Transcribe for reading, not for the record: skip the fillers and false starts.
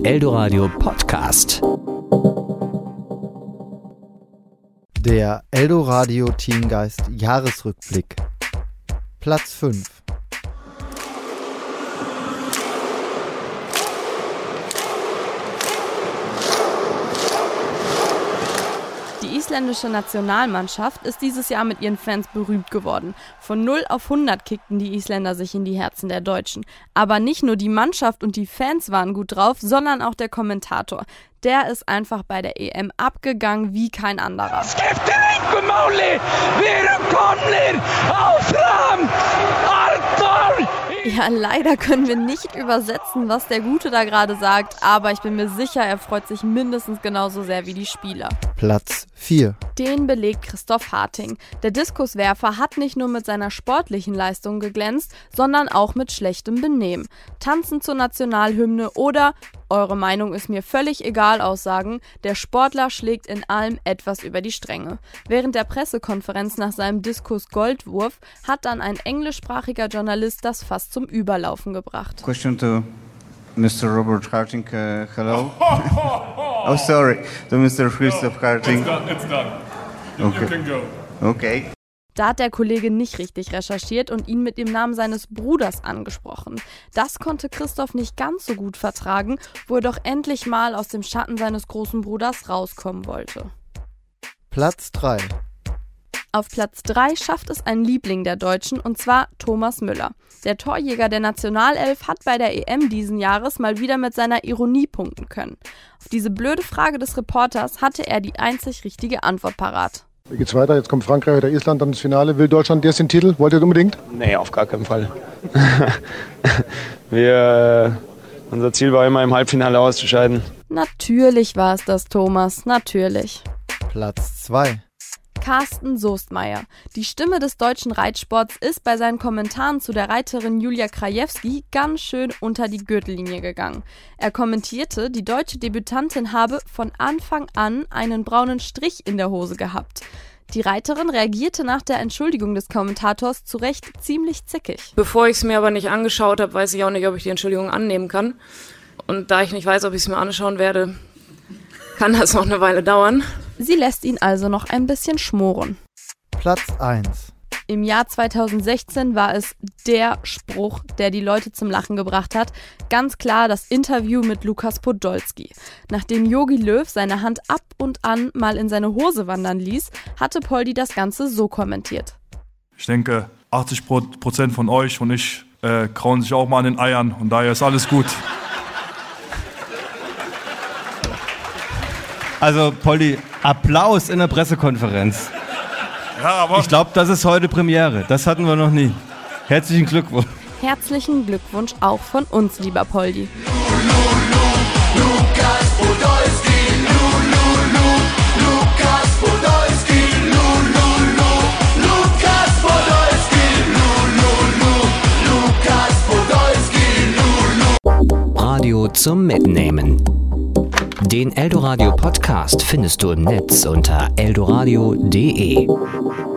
Eldoradio Podcast. Der Eldoradio Teamgeist Jahresrückblick. Platz 5. Die isländische Nationalmannschaft ist dieses Jahr mit ihren Fans berühmt geworden. Von 0 auf 100 kickten die Isländer sich in die Herzen der Deutschen. Aber nicht nur die Mannschaft und die Fans waren gut drauf, sondern auch der Kommentator. Der ist einfach bei der EM abgegangen wie kein anderer. Ja, leider können wir nicht übersetzen, was der Gute da gerade sagt, aber ich bin mir sicher, er freut sich mindestens genauso sehr wie die Spieler. Platz 4. Den belegt Christoph Harting. Der Diskuswerfer hat nicht nur mit seiner sportlichen Leistung geglänzt, sondern auch mit schlechtem Benehmen. Tanzen zur Nationalhymne oder, eure Meinung ist mir völlig egal, Aussagen, der Sportler schlägt in allem etwas über die Stränge. Während der Pressekonferenz nach seinem Diskus-Goldwurf hat dann ein englischsprachiger Journalist das fast zum Überlaufen gebracht. Question to Mr. Robert Harting, hello. Oh, sorry, to Mr. Christoph Harting. It's done. You can go. Okay. Da hat der Kollege nicht richtig recherchiert und ihn mit dem Namen seines Bruders angesprochen. Das konnte Christoph nicht ganz so gut vertragen, wo er doch endlich mal aus dem Schatten seines großen Bruders rauskommen wollte. Platz 3. Auf Platz 3 schafft es ein Liebling der Deutschen, und zwar Thomas Müller. Der Torjäger der Nationalelf hat bei der EM diesen Jahres mal wieder mit seiner Ironie punkten können. Auf diese blöde Frage des Reporters hatte er die einzig richtige Antwort parat. Wie geht's weiter? Jetzt kommt Frankreich oder Island, dann das Finale. Will Deutschland jetzt den Titel? Wollt ihr das unbedingt? Nee, auf gar keinen Fall. Unser Ziel war immer, im Halbfinale auszuscheiden. Natürlich war es das, Thomas, natürlich. Platz 2. Carsten Soestmeier. Die Stimme des deutschen Reitsports ist bei seinen Kommentaren zu der Reiterin Julia Krajewski ganz schön unter die Gürtellinie gegangen. Er kommentierte, die deutsche Debütantin habe von Anfang an einen braunen Strich in der Hose gehabt. Die Reiterin reagierte nach der Entschuldigung des Kommentators zu Recht ziemlich zickig. Bevor ich es mir aber nicht angeschaut habe, weiß ich auch nicht, ob ich die Entschuldigung annehmen kann. Und da ich nicht weiß, ob ich es mir anschauen werde, kann das noch eine Weile dauern. Sie lässt ihn also noch ein bisschen schmoren. Platz 1. Im Jahr 2016 war es der Spruch, der die Leute zum Lachen gebracht hat. Ganz klar das Interview mit Lukas Podolski. Nachdem Jogi Löw seine Hand ab und an mal in seine Hose wandern ließ, hatte Poldi das Ganze so kommentiert. Ich denke, 80% von euch und ich krauen sich auch mal an den Eiern und daher ist alles gut. Also, Poldi, Applaus in der Pressekonferenz. Ja, aber Ich glaube, das ist heute Premiere. Das hatten wir noch nie. Herzlichen Glückwunsch. Herzlichen Glückwunsch auch von uns, lieber Poldi. Lukas Podolski, Lukas Podolski, Lukas Podolski, Radio zum Mitnehmen. Den Eldoradio Podcast findest du im Netz unter eldoradio.de.